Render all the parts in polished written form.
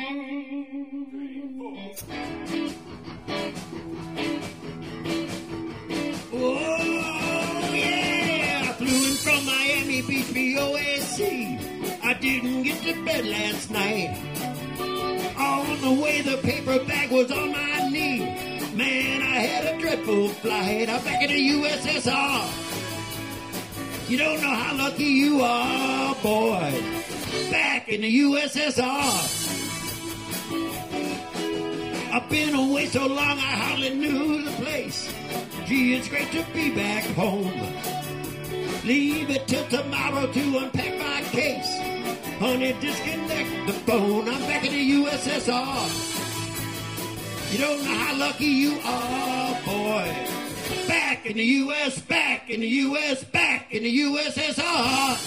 Oh, yeah, I flew in from Miami Beach, BOSC. I didn't get to bed last night. On the way, the paper bag was on my knee. Man, I had a dreadful flight. I'm back in the USSR. You don't know how lucky you are, boy. Back in the USSR. I've been away so long I hardly knew the place. Gee, it's great to be back home. Leave it till tomorrow to unpack my case. Honey, disconnect the phone. I'm back in the USSR. You don't know how lucky you are, boy. Back in the US, back in the US, back in the USSR.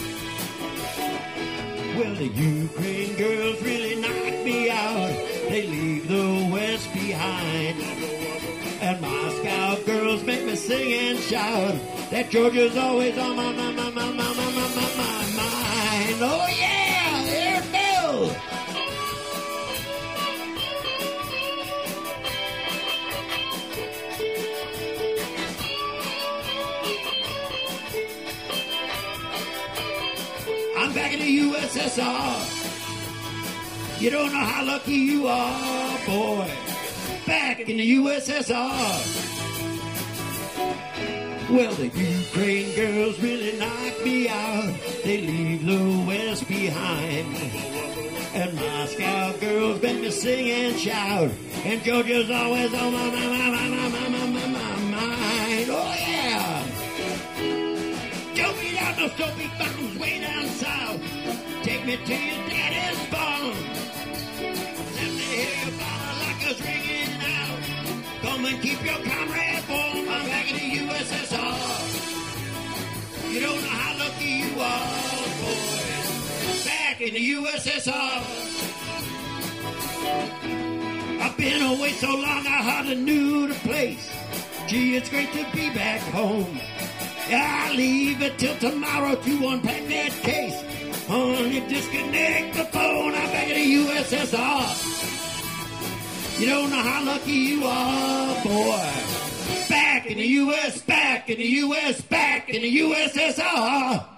Well, the Ukraine girls really knocked me out. They leave the West behind. And Moscow girls make me sing and shout. That Georgia's always on my mind. Oh yeah, there it goes. I'm back in the USSR. You don't know how lucky you are, boy. Back in the USSR. Well, the Ukraine girls really knocked me out. They leave the West behind. And Moscow girls make me sing and shout. And Georgia's always on my mind. Oh, yeah. Don't be down those Soviet mountains way down south. Take me to your daddy's farm. Let me hear your bottle like us ringing out. Come and keep your comrade warm. I'm back in the USSR. You don't know how lucky you are, boy. Back in the USSR. I've been away so long I hardly knew the place. Gee, it's great to be back home. I'll leave it till tomorrow to unpack that case. Honey, disconnect the phone. I'm back in the USSR. You don't know how lucky you are, boy. Back in the US, back in the US, back in the USSR.